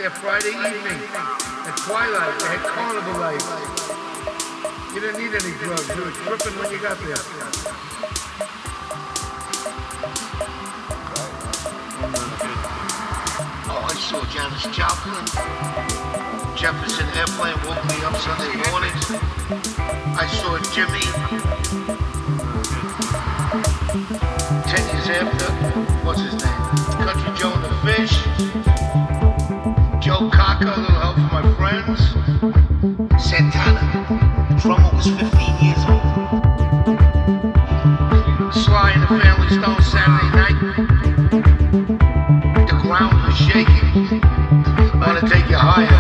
there Friday evening at twilight. They had carnival lights. You didn't need any drugs. You were tripping when you got there. Oh, I saw Janis Joplin. Jefferson Airplane woke me up Sunday mornings. I saw Jimmy. 10 years after, what's his name? Country Joe and the Fish. Joe Cocker, a little help from my friends. Santana, the drummer was 15 years old. Sly and the Family Stone Saturday night. The ground was shaking. Wanna take you higher.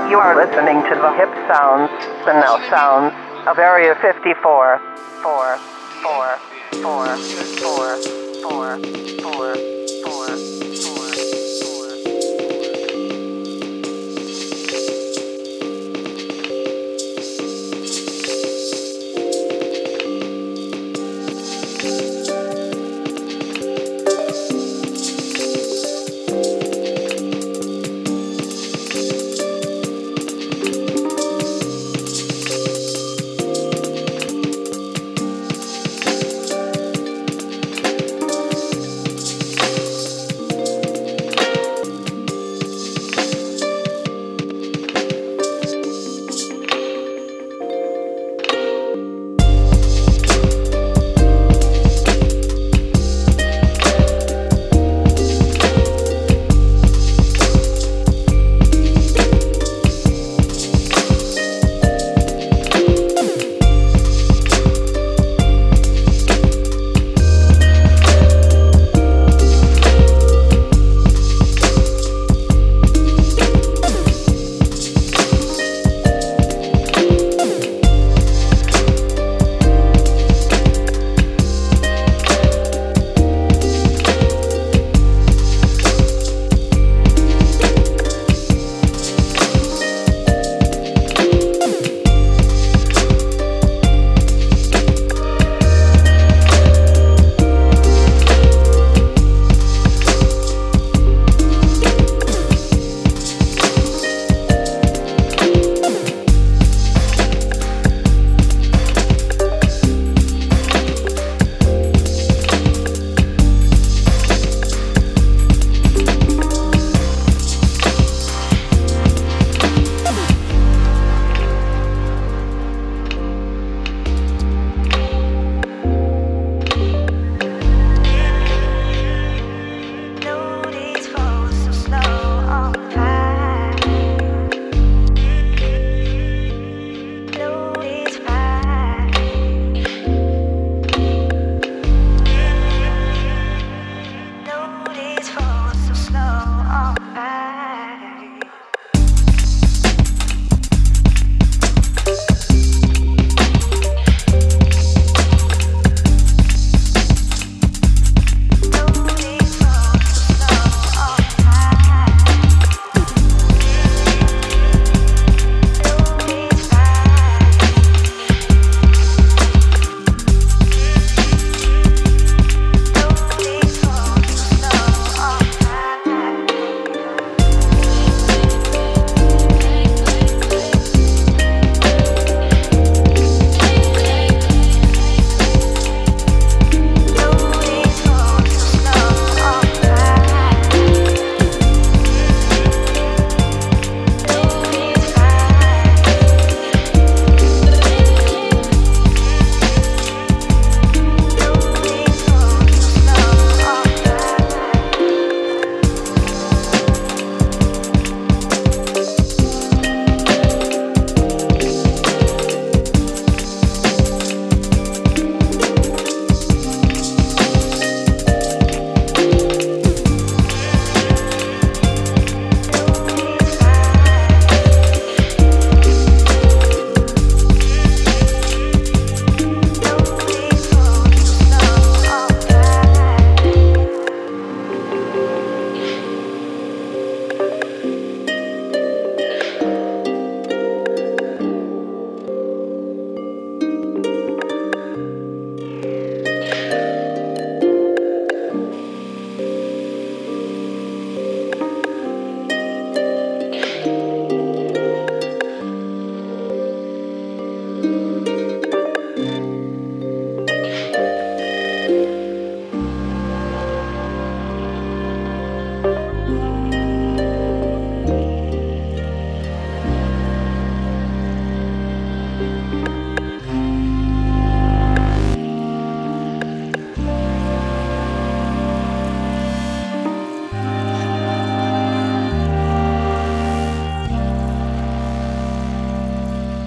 You are listening to the hip sounds, the now sounds of Area 54. 4, 4, 4, 4, 4, 4, 4.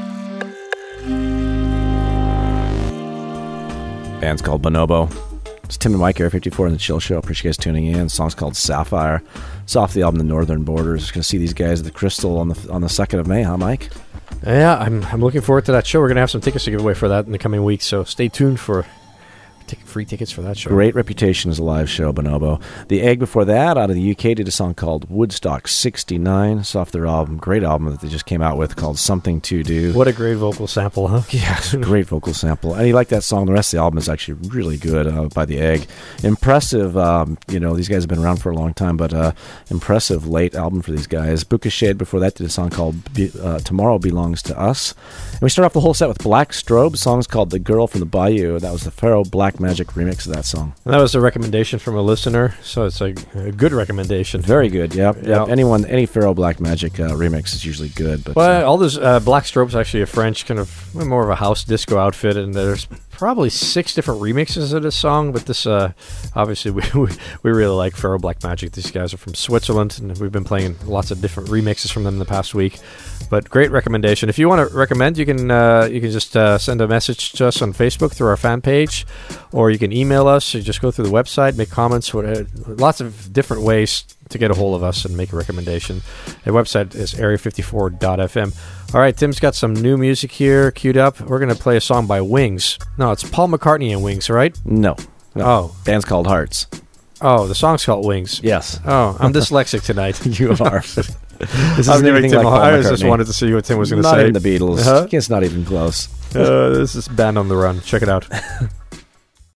Band's called Bonobo. It's Tim and Mike, Area 54 in the Chill Show. Appreciate you guys tuning in. The song's called Sapphire. It's off the album The Northern Borders. Going to see these guys at the Crystal on the 2nd of May, huh, Mike? Yeah, I'm looking forward to that show. We're going to have some tickets to give away for that in the coming weeks, so stay tuned for free tickets for that show. Great reputation as a live show, Bonobo. The Egg before that, out of the UK, did a song called Woodstock 69. It's off their album, great album that they just came out with called Something to Do. What a great vocal sample, huh? Yeah, it's a great vocal sample. And you like that song. The rest of the album is actually really good by The Egg. Impressive, these guys have been around for a long time, but impressive late album for these guys. Buka Shade before that did a song called Tomorrow Belongs to Us. And we start off the whole set with Black Strobe. The song's called The Girl from the Bayou. That was the Pharaoh Black Magic remix of that song. And that was a recommendation from a listener, so it's a good recommendation. Very good, yep. Any Pharaoh Black Magic remix is usually good. But all this Black Strobe's actually a French kind of more of a house disco outfit, and there's probably 6 different remixes of this song, but this obviously we really like Pharaoh Black Magic. These guys are from Switzerland, and we've been playing lots of different remixes from them in the past week. But great recommendation. If you want to recommend, you can just send a message to us on Facebook through our fan page, or you can email us. You just go through the website, make comments. Lots of different ways to get a hold of us and make a recommendation. The website is area54.fm. All right, Tim's got some new music here queued up. We're going to play a song by Wings. No, it's Paul McCartney and Wings, right? No. Oh. Band's called Hearts. Oh, the song's called Wings. Yes. Oh, I'm dyslexic tonight. You are. This isn't anything like Paul McCartney. I just wanted to see what Tim was going to say. Not even the Beatles. It's not even close. This is Band on the Run. Check it out.